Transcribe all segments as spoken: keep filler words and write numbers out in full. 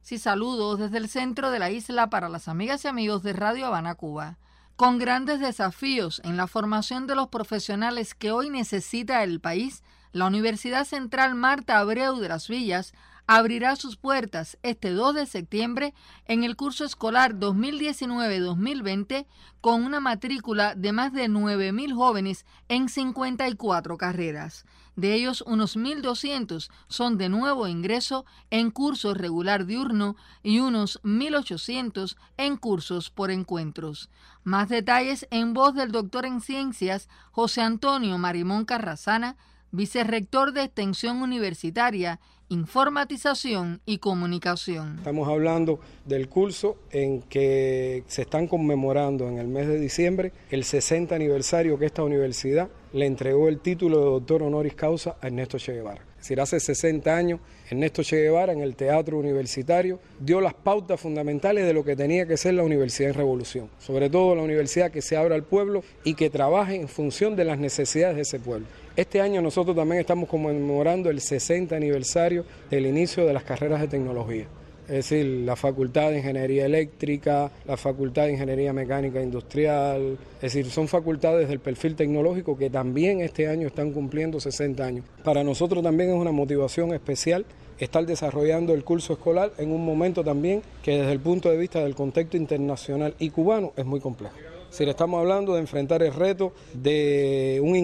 Sí, saludos desde el centro de la isla para las amigas y amigos de Radio Habana, Cuba. Con grandes desafíos en la formación de los profesionales que hoy necesita el país, la Universidad Central Marta Abreu de Las Villas abrirá sus puertas este dos de septiembre en el curso escolar dos mil diecinueve dos mil veinte con una matrícula de más de nueve mil jóvenes en cincuenta y cuatro carreras. De ellos, unos mil doscientos son de nuevo ingreso en cursos regular diurno y unos mil ochocientos en cursos por encuentros. Más detalles en voz del doctor en ciencias José Antonio Marimón Carrasana, vicerrector de Extensión Universitaria, Informatización y Comunicación. Estamos hablando del curso en que se están conmemorando en el mes de diciembre el sesenta aniversario que esta universidad le entregó el título de doctor honoris causa a Ernesto Che Guevara. Es decir, hace sesenta años, Ernesto Che Guevara en el teatro universitario dio las pautas fundamentales de lo que tenía que ser la universidad en revolución. Sobre todo la universidad que se abra al pueblo y que trabaje en función de las necesidades de ese pueblo. Este año nosotros también estamos conmemorando el sesenta aniversario del inicio de las carreras de tecnología. Es decir, la Facultad de Ingeniería Eléctrica, la Facultad de Ingeniería Mecánica Industrial, es decir, son facultades del perfil tecnológico que también este año están cumpliendo sesenta años. Para nosotros también es una motivación especial estar desarrollando el curso escolar en un momento también que desde el punto de vista del contexto internacional y cubano es muy complejo. Es decir, estamos hablando de enfrentar el reto de un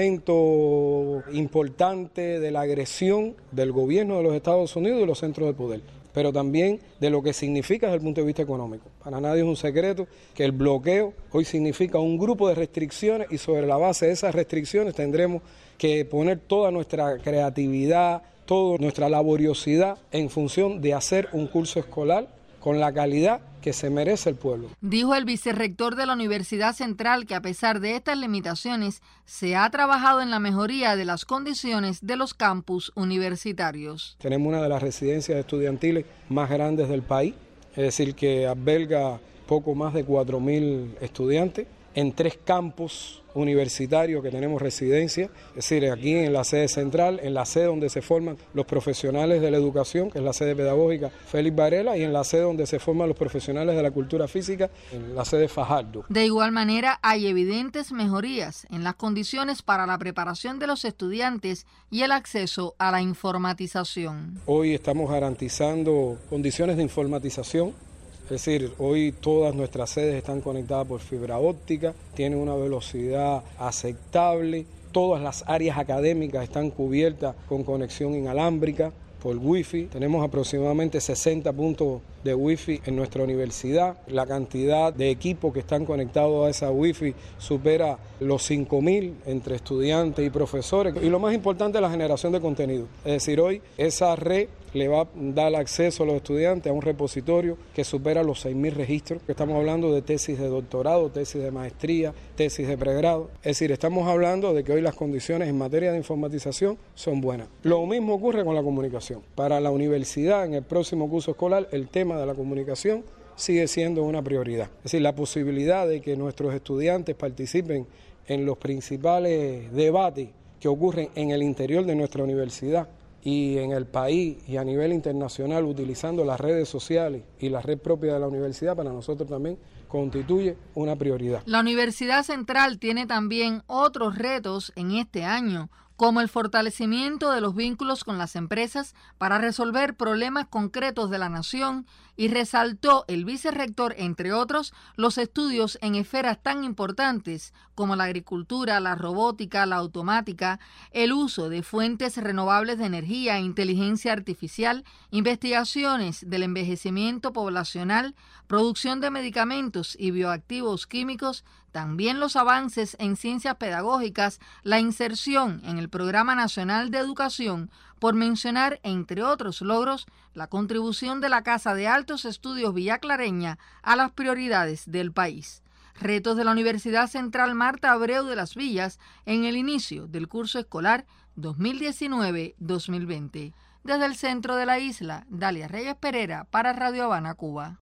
incremento importante de la agresión del gobierno de los Estados Unidos y los centros de poder, pero también de lo que significa desde el punto de vista económico. Para nadie es un secreto que el bloqueo hoy significa un grupo de restricciones y sobre la base de esas restricciones tendremos que poner toda nuestra creatividad, toda nuestra laboriosidad en función de hacer un curso escolar con la calidad que se merece el pueblo. Dijo el vicerrector de la Universidad Central que a pesar de estas limitaciones se ha trabajado en la mejoría de las condiciones de los campus universitarios. Tenemos una de las residencias estudiantiles más grandes del país, es decir, que alberga poco más de cuatro mil estudiantes en tres campus universitarios que tenemos residencia, es decir, aquí en la sede central, en la sede donde se forman los profesionales de la educación, que es la sede pedagógica Félix Varela, y en la sede donde se forman los profesionales de la cultura física, en la sede Fajardo. De igual manera, hay evidentes mejorías en las condiciones para la preparación de los estudiantes y el acceso a la informatización. Hoy estamos garantizando condiciones de informatización. Es decir, hoy todas nuestras sedes están conectadas por fibra óptica, tienen una velocidad aceptable, todas las áreas académicas están cubiertas con conexión inalámbrica por wifi, tenemos aproximadamente sesenta puntos de wifi en nuestra universidad, la cantidad de equipos que están conectados a esa wifi supera los cinco mil entre estudiantes y profesores, y lo más importante es la generación de contenido, es decir, hoy esa red le va a dar acceso a los estudiantes a un repositorio que supera los seis mil registros, que estamos hablando de tesis de doctorado, tesis de maestría, tesis de pregrado, es decir, estamos hablando de que hoy las condiciones en materia de informatización son buenas. Lo mismo ocurre con la comunicación. Para la universidad, en el próximo curso escolar, el tema de la comunicación sigue siendo una prioridad. Es decir, la posibilidad de que nuestros estudiantes participen en los principales debates que ocurren en el interior de nuestra universidad y en el país y a nivel internacional utilizando las redes sociales y la red propia de la universidad, para nosotros también constituye una prioridad. La Universidad Central tiene también otros retos en este año, como el fortalecimiento de los vínculos con las empresas para resolver problemas concretos de la nación, y resaltó el vicerrector, entre otros, los estudios en esferas tan importantes como la agricultura, la robótica, la automática, el uso de fuentes renovables de energía, inteligencia artificial, investigaciones del envejecimiento poblacional, producción de medicamentos y bioactivos químicos, también los avances en ciencias pedagógicas, la inserción en el Programa Nacional de Educación, por mencionar, entre otros logros, la contribución de la Casa de Altos Estudios Villaclareña a las prioridades del país. Retos de la Universidad Central Marta Abreu de Las Villas en el inicio del curso escolar dos mil diecinueve dos mil veinte. Desde el centro de la isla, Dalia Reyes Pereira para Radio Habana, Cuba.